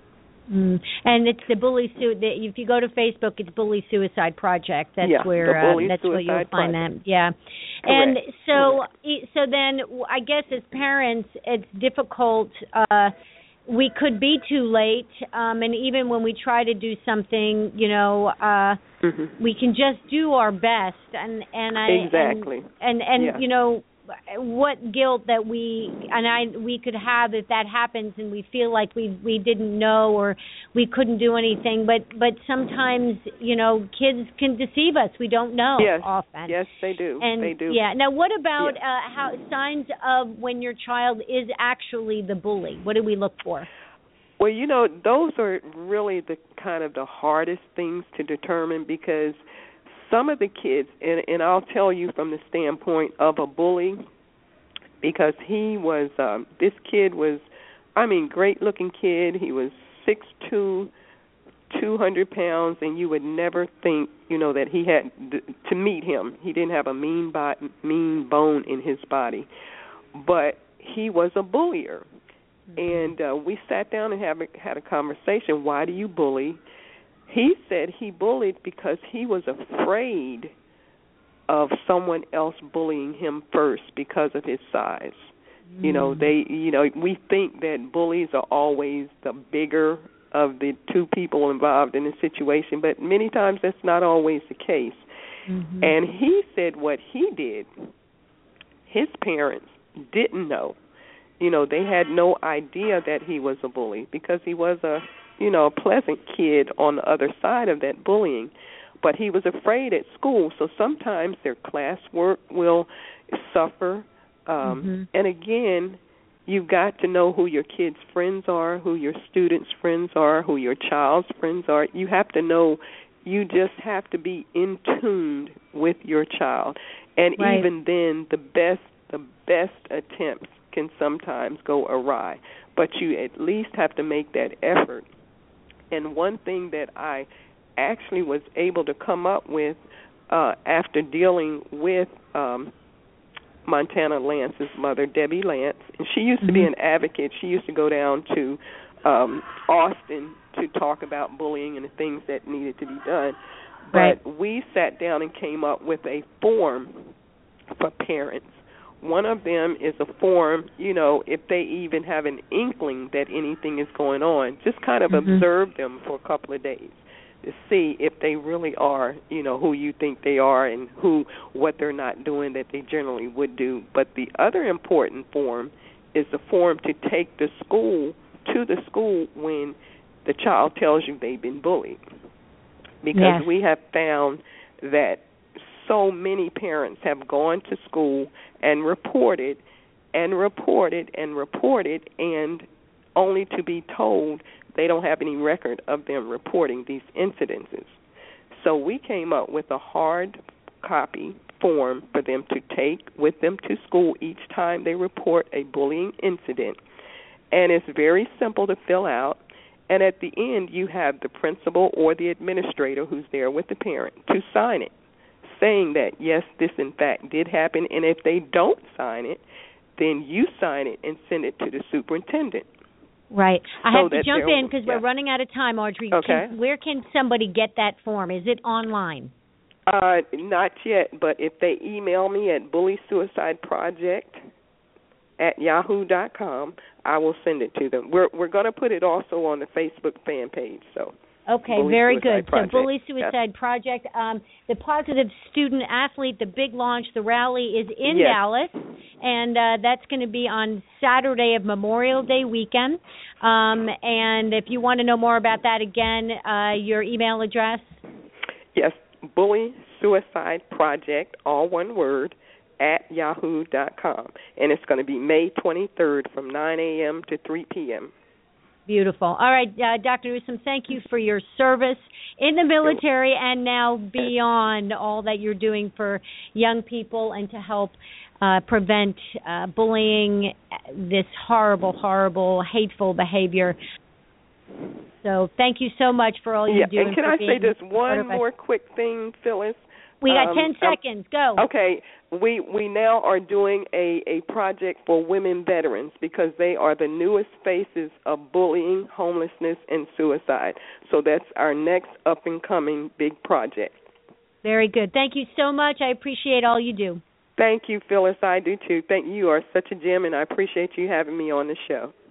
Mm. And it's the Bully Su- the, if you go to Facebook, it's Bully Suicide Project. That's yeah, where uh, that's where you'll find Project. them. Yeah. Correct. And so Correct. so then I guess as parents, it's difficult. Uh, we could be too late, um, and even when we try to do something, you know, uh, mm-hmm. we can just do our best. And and I exactly and and, and yeah. you know. What guilt that we and I we could have if that happens and we feel like we we didn't know or we couldn't do anything, but but sometimes, you know, kids can deceive us. We don't know yes. often. Yes, they do. And they do. Yeah. Now, what about yes. uh, how signs of when your child is actually the bully? What do we look for? Well, you know, those are really the kind of the hardest things to determine, because some of the kids, and, and I'll tell you from the standpoint of a bully, because he was, um, this kid was, I mean, great-looking kid. He was six foot two, two hundred pounds, and you would never think, you know, that he had, to meet him, he didn't have a mean, bo- mean bone in his body. But he was a bullier. And uh, we sat down and have a, had a conversation. Why do you bully? He said he bullied because he was afraid of someone else bullying him first because of his size. Mm. You know, they, you know, we think that bullies are always the bigger of the two people involved in a situation, but many times that's not always the case. Mm-hmm. And he said what he did, his parents didn't know. You know, they had no idea that he was a bully because he was a, you know, a pleasant kid on the other side of that bullying. But he was afraid at school, so sometimes their classwork will suffer. Um, mm-hmm. And again, you've got to know who your kids' friends are, who your students' friends are, who your child's friends are. You have to know, you just have to be in tune with your child. And right. even then, the best, the best attempts can sometimes go awry. But you at least have to make that effort. And one thing that I actually was able to come up with uh, after dealing with um, Montana Lance's mother, Debbie Lance, and she used to be an advocate. She used to go down to um, Austin to talk about bullying and the things that needed to be done. Right. But we sat down and came up with a form for parents. One of them is a form, you know, if they even have an inkling that anything is going on, just kind of mm-hmm. observe them for a couple of days to see if they really are, you know, who you think they are and who, what they're not doing that they generally would do. But the other important form is the form to take the school, to the school when the child tells you they've been bullied. Because yes. we have found that so many parents have gone to school and reported and reported and reported and only to be told they don't have any record of them reporting these incidences. So we came up with a hard copy form for them to take with them to school each time they report a bullying incident. And it's very simple to fill out. And at the end, you have the principal or the administrator who's there with the parent to sign it, saying that, yes, this in fact did happen. And if they don't sign it, then you sign it and send it to the superintendent. Right. I so have to jump in because yeah. we're running out of time, Audrey. Okay. Can, where can somebody get that form? Is it online? Uh, not yet, but if they email me at bully suicide project at yahoo dot com, I will send it to them. We're we're going to put it also on the Facebook fan page. So. Okay, Bully very Suicide good. Project. So Bully Suicide yes. Project, um, the Positive Student Athlete, the big launch, the rally is in yes. Dallas, and uh, that's going to be on Saturday of Memorial Day weekend. Um, and if you want to know more about that, again, uh, your email address? Yes, Bully Suicide Project, all one word, at yahoo dot com. And it's going to be May twenty-third from nine a.m. to three p.m. Beautiful. All right, uh, Doctor Newsom, thank you for your service in the military and now beyond, all that you're doing for young people and to help uh, prevent uh, bullying, this horrible, horrible, hateful behavior. So thank you so much for all you yeah, do. And can I say just one more quick thing, Phyllis? We got um, ten seconds. Go. Okay. We we now are doing a, a project for women veterans because they are the newest faces of bullying, homelessness, and suicide. So that's our next up-and-coming big project. Very good. Thank you so much. I appreciate all you do. Thank you, Phyllis. I do, too. Thank you. You are such a gem, and I appreciate you having me on the show.